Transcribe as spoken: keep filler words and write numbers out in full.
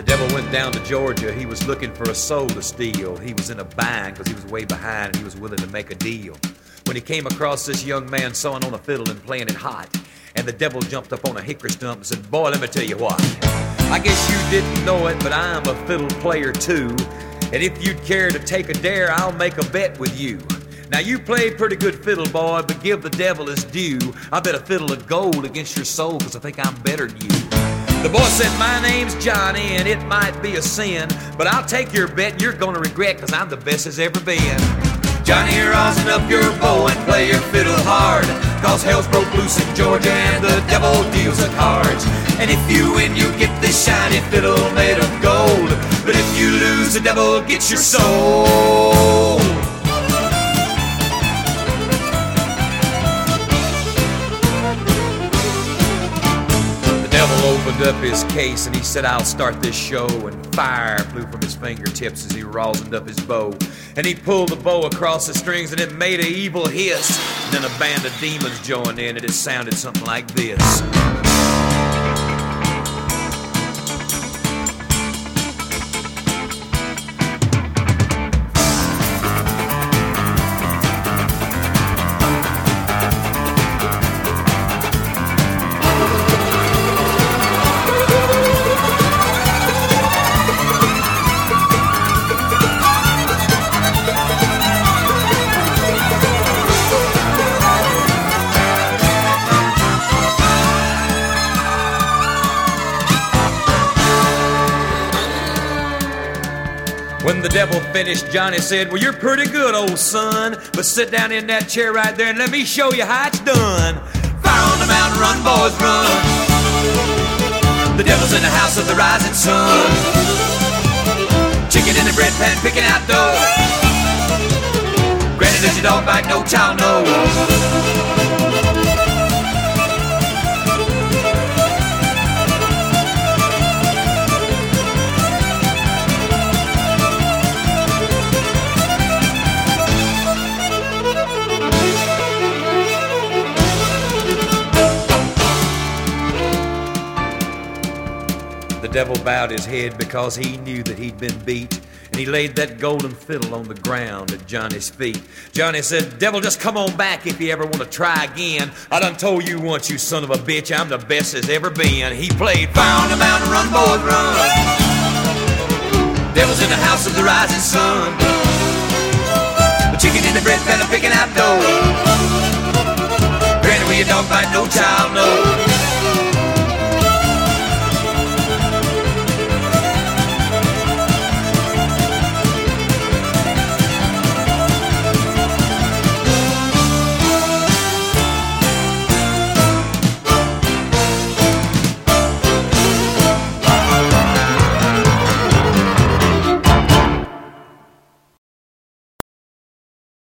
Devil went down to Georgia. He was looking for a soul to steal. He was in a bind because he was way behind and he was willing to make a deal. When he came across this young man sawing on a fiddle and playing it hot, and the devil jumped up on a hickory stump and said, "Boy, let me tell you what. I guess you didn't know it, but I'm a fiddle player too. And if you'd care to take a dare, I'll make a bet with you. Now you play pretty good fiddle, boy, but give the devil his due. I bet a fiddle of gold against your soul, because I think I'm better than you." The boy said, "My name's Johnny, and it might be a sin, but I'll take your bet and you're gonna regret, because I'm the best as ever been." "Johnny, rosin up your bow and play your fiddle hard, cause hell's broke loose in Georgia and the devil deals the cards. And if you win, you get this shiny fiddle made of gold, but if you lose, the devil gets your soul." The devil opened up his case and he said, "I'll start this show," and fire flew from his fingertips as he rosined up his bow. And he pulled the bow across the strings and it made an evil hiss. And then a band of demons joined in and it sounded something like this. When the devil finished, Johnny said, "Well, you're pretty good, old son, but sit down in that chair right there and let me show you how it's done. Fire on the mountain, run, boys, run. The devil's in the house of the rising sun. Chicken in the bread pan, picking out dough. Granny, does your dog bite? No child knows." The devil bowed his head because he knew that he'd been beat, and he laid that golden fiddle on the ground at Johnny's feet. Johnny said, "Devil, just come on back if you ever want to try again. I done told you once, you son of a bitch, I'm the best there's ever been." He played, "Fire on the mountain, run, boys, run. Devil's in the house of the rising sun. The chicken in the bread pan, I'm picking out dough. Granny, will your dog bite? No child knows."